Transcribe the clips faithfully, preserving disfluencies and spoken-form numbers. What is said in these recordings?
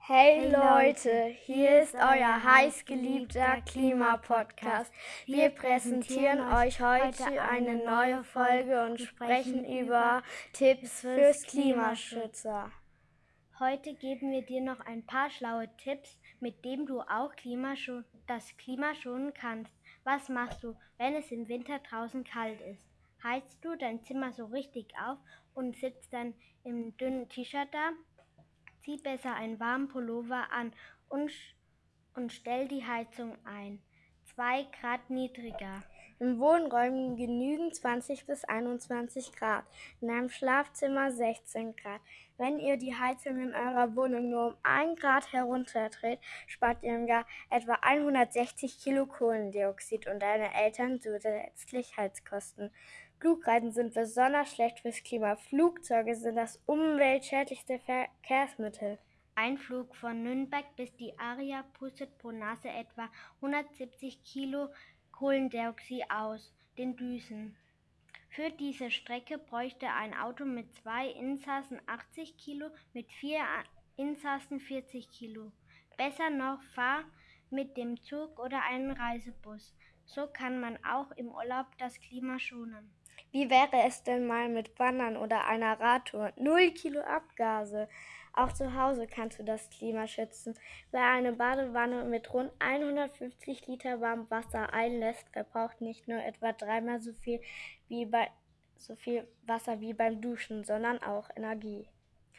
Hey Leute, hier ist euer heißgeliebter Klimapodcast. Wir präsentieren euch heute eine neue Folge und sprechen über Tipps fürs Klimaschützer. Heute geben wir dir noch ein paar schlaue Tipps, mit denen du auch Klimaschon- das Klima schonen kannst. Was machst du, wenn es im Winter draußen kalt ist? Heizt du dein Zimmer so richtig auf und sitzt dann im dünnen T-Shirt da? Zieh besser einen warmen Pullover an und, und stell die Heizung ein. Zwei Grad niedriger. In Wohnräumen genügen zwanzig bis einundzwanzig Grad, in einem Schlafzimmer sechzehn Grad. Wenn ihr die Heizung in eurer Wohnung nur um ein Grad herunterdreht, spart ihr im Jahr etwa hundertsechzig Kilo Kohlendioxid und deine Eltern zusätzlich Heizkosten. Flugreisen sind besonders schlecht fürs Klima. Flugzeuge sind das umweltschädlichste Verkehrsmittel. Ein Flug von Nürnberg bis die Aria pustet pro Nase etwa hundertsiebzig Kilo Kohlendioxid aus den Düsen. Für diese Strecke bräuchte ein Auto mit zwei Insassen achtzig Kilo, mit vier Insassen vierzig Kilo. Besser noch, fahr mit dem Zug oder einem Reisebus. So kann man auch im Urlaub das Klima schonen. Wie wäre es denn mal mit Wandern oder einer Radtour? Null Kilo Abgase. Auch zu Hause kannst du das Klima schützen. Wer eine Badewanne mit rund hundertfünfzig Liter warmem Wasser einlässt, verbraucht nicht nur etwa dreimal so viel, wie bei, so viel Wasser wie beim Duschen, sondern auch Energie.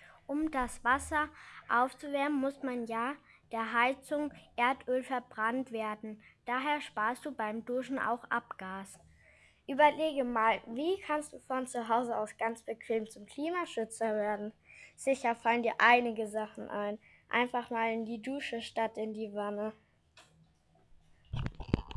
Um das Wasser aufzuwärmen, muss man ja der Heizung Erdöl verbrannt werden. Daher sparst du beim Duschen auch Abgas. Überlege mal, wie kannst du von zu Hause aus ganz bequem zum Klimaschützer werden? Sicher fallen dir einige Sachen ein. Einfach mal in die Dusche statt in die Wanne.